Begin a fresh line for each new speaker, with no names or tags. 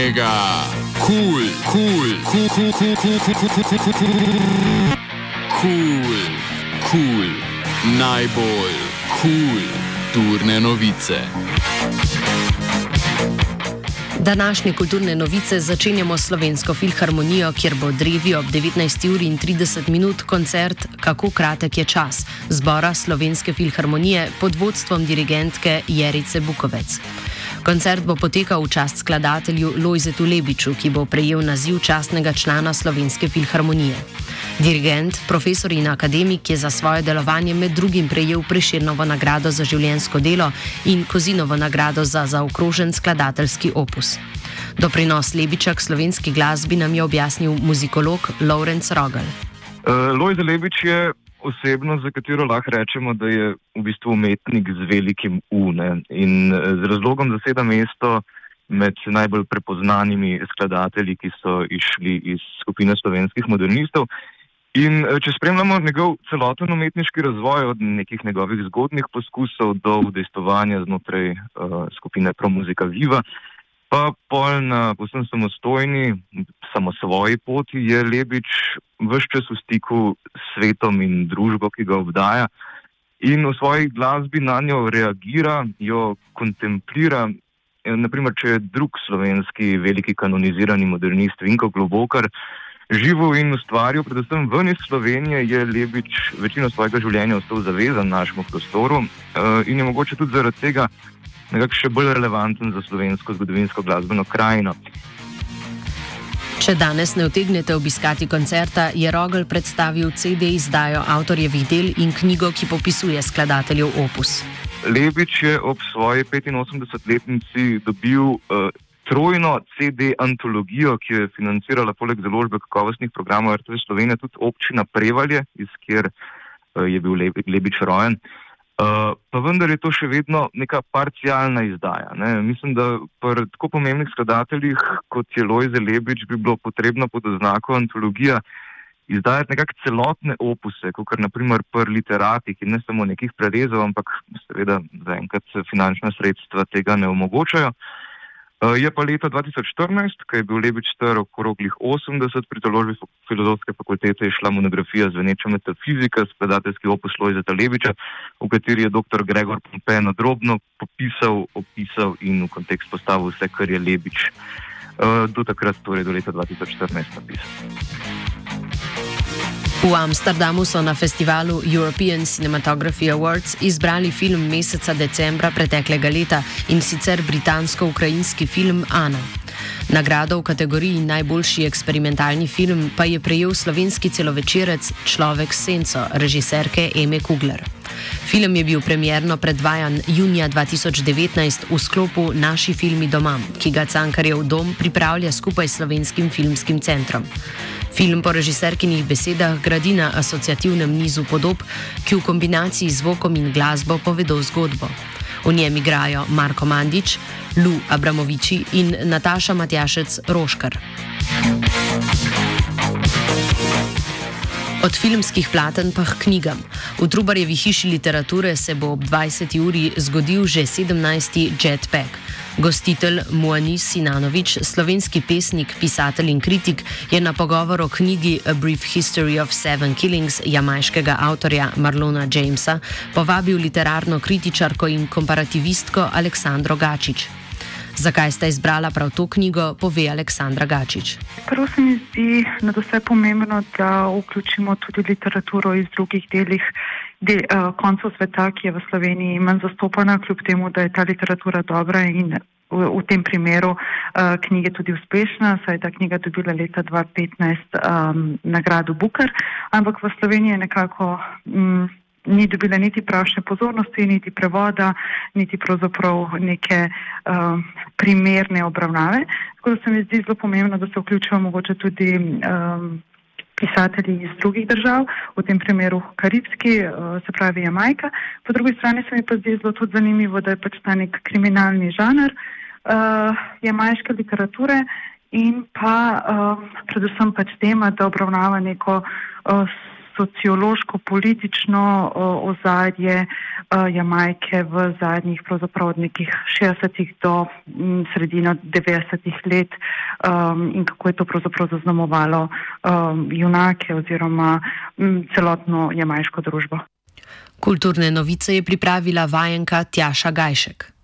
mega, cool, najbolj cool kulturne novice.
Današnje kulturne novice začenjamo s Slovensko filharmonijo, kjer bo drevi ob 19:30 koncert Kako kratek je čas zbora Slovenske filharmonije pod vodstvom dirigentke Jerice Bukovec. Koncert bo potekal v čast skladatelju Lojzetu Lebiču, ki bo prejel naziv častnega člana Slovenske filharmonije. Dirigent, profesor in akademik je za svoje delovanje med drugim prejel Prešernovo nagrado za življenjsko delo in Kozinovo nagrado za zaokrožen skladateljski opus. Doprinos Lebiča k slovenski glasbi nam je objasnil muzikolog Lovrenc Rogel.
Lojze Lebič je osebnost, za katero lahko rečemo, da je v bistvu umetnik z velikim U, ne? In z razlogom zaseda mesto med najbolj prepoznanimi skladatelji, ki so išli iz skupine slovenskih modernistov. In če spremljamo njegov celoten umetniški razvoj od nekih njegovih zgodnjih poskusov do udejstvovanja znotraj skupine Promuzika Viva, pa pol na povsem samosvoji poti je Lebič ves čas v stiku s svetom in družbo, ki ga obdaja, in v svoji glasbi na njo reagira, jo kontemplira. Naprimer, če je drug slovenski veliki kanonizirani modernist Vinko Globokar živel in ustvaril predvsem ven iz Slovenije, je Lebič večino svojega življenja ostal zavezan našemu prostoru in je mogoče tudi zaradi tega nekako še bolj relevanten za slovensko zgodovinsko glasbeno krajino.
Če danes ne utegnete obiskati koncerta, je Rogel predstavil CD izdajo avtorjevih del in knjigo, ki popisuje skladateljev opus.
Lebič je ob svoji 85-letnici dobil trojno CD antologijo, ki je financirala poleg založbe kakovostnih programov RTV Slovenije tudi občina Prevalje, iz kjer je bil Lebič rojen. Pa vendar je to še vedno neka parcialna izdaja. Ne? Mislim, da pri tako pomembnih skladateljih, kot je Lojze Lebič, bi bilo potrebno pod oznako antologija izdajati nekak celotne opuse, kot naprimer pri literatih in ne samo nekih prerezov, ampak seveda zaenkrat finančna sredstva tega ne omogočajo. Je pa leta 2014, ko je bil Lebič star okroglih 80, pri založbi Filozofske fakultete je šla monografija Zveneča metafizika, skladateljski opus Lojzeta Lebiča, v kateri je dr. Gregor Pompe nadrobno popisal, opisal in v kontekst postavil vse, kar je Lebič do takrat, torej do leta 2014 napisal.
V Amsterdamu so na festivalu European Cinematography Awards izbrali film meseca decembra preteklega leta, in sicer britansko-ukrajinski film Ana. Nagrado v kategoriji najboljši eksperimentalni film pa je prejel slovenski celovečerec Človek s senco režiserke Eme Kugler. Film je bil premierno predvajan junija 2019 v sklopu Naši filmi doma, ki ga Cankarjev dom pripravlja skupaj s Slovenskim filmskim centrom. Film po režiserkinih besedah gradi na asociativnem nizu podob, ki v kombinaciji z zvokom in glasbo povedo zgodbo. V njem igrajo Marko Mandić, Lu Abramoviči in Nataša Matjašec Roškar. Od filmskih platen pa k knjigam. V Trubarjevi hiši literature se bo ob 20. uri zgodil že 17. Jetpack. Gostitelj Muanis Sinanović, slovenski pesnik, pisatelj in kritik, je na pogovor o knjigi A Brief History of Seven Killings jamajškega avtorja Marlona Jamesa povabil literarno kritičarko in komparativistko Aleksandro Gačič. Zakaj sta izbrala prav to knjigo, pove Aleksandra Gačič.
Prvo se mi zdi nadvse pomembno, da vključimo tudi literaturo iz drugih koncev sveta, ki je v Sloveniji manj zastopana, kljub temu, da je ta literatura dobra in v tem primeru knjige tudi uspešna, saj je ta knjiga dobila leta 2015 nagrado Booker, ampak v Sloveniji je nekako ni dobila niti pravšnje pozornosti, niti prevoda, niti pravzaprav neke primerne obravnave. Tako da se mi zdi zelo pomembno, da se vključijo mogoče tudi pisatelji iz drugih držav, v tem primeru karibski, se pravi Jamajka. Po drugi strani se mi pa zdi zelo tudi zanimivo, da je pač ta nek kriminalni žanr jamajške literature in pa predvsem pač tema, da obravnava neko sociološko-politično ozadje Jamajke v zadnjih pravzaprav od nekih 60-ih do sredino 90-ih let in kako je to pravzaprav zaznamovalo junake oziroma celotno jamajško družbo.
Kulturne novice je pripravila vajenka Tjaša Gajšek.